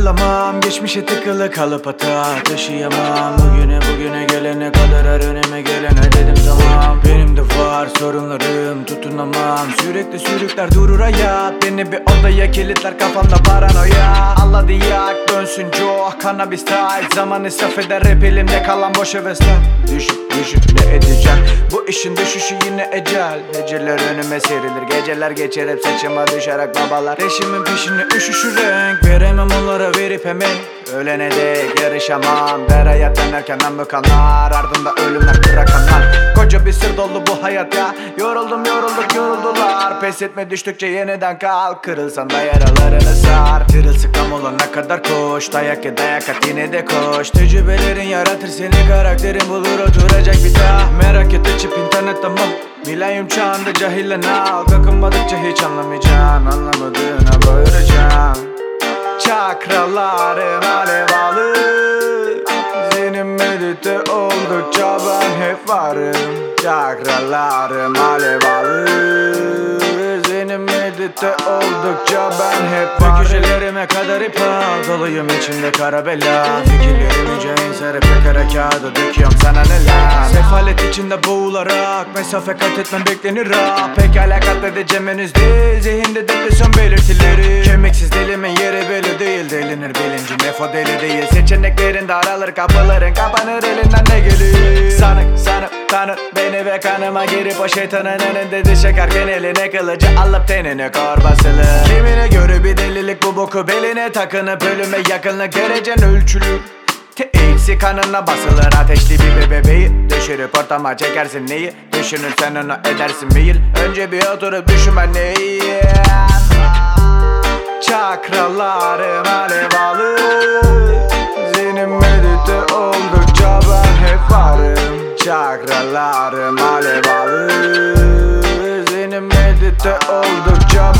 takılamam, geçmişe tıkılı kalıp hata taşıyamam. Bugüne gelene kadar her öneme gelene dedim tamam. Benim de var sorunlarım, tutunamam. Sürekli sürükler durur hayat, beni bir odaya kilitler, kafamda paranoya. Allah diyak dönsün Joe, cannabis style. Zaman israf eder rap, elimde kalan boş hevesler. Düşüp ne edeceğim, bu işin düşüşü yine ecel. Heceler önüme serilir, geceler geçer hep saçıma düşerek babalar. Eşimin peşine üşüşür renk, veremem onlara verip emek. Ölene dek yarışamam, der hayattan erkenden bıkanlar, ardında ölümler bırakanlar. Koca bir sır dolu bu hayat ya, yoruldular. Pes etme, düştükçe yeniden kalk, kırılsan da yaralarını sar. Tırılsıklam olana kadar koş, dayak at yine de koş. Tecrübelerin yaratır seni, karakterin bulur oturacak bir tah. Merak et açıp internet ama milenyum çağında cahille nal. Kakınmadıkça hiç anlamayacaksın, anlamadığına bağıracaksın. Çakralarım alev alır, zihin medite oldukça ben hep varım. Çakralarım alev alır, zihin medite oldukça ben hep varım. Köşelerime kadar ip al, doluyum içinde kara bela. Fikirlerim iyice inser, kara kağıda döküyorum sana neler. Sefalet içinde boğularak, mesafe kat etmem beklenir ha. Pekala kat edeceğim henüz değil, zihinde depresyon belirtileri. Kemiksiz dilimin yeri belli değil, delinir bilincin defo deli değil. Seçeneklerin daralır, kapıların kapanır, elinden ne gelir. Sanıp tanır beni ve kanıma girip o şeytanın önünde diş çekerken eline kılıcı alıp tenine kor basılır. Kimine göre bir delilik bu boku beline takınıp ölüme yakınlık derecen ölçülür. THC kanına basılır, ateşli bir bebeği düşürüp ortama çekersin neyi. Düşünürsen onu edersin meyil, önce bir oturup düşünmen neyi. Çakralarım alev alır, zihnim medite oldukça ben hep varım. Çakralarım alev alır, zihnim medite oldukça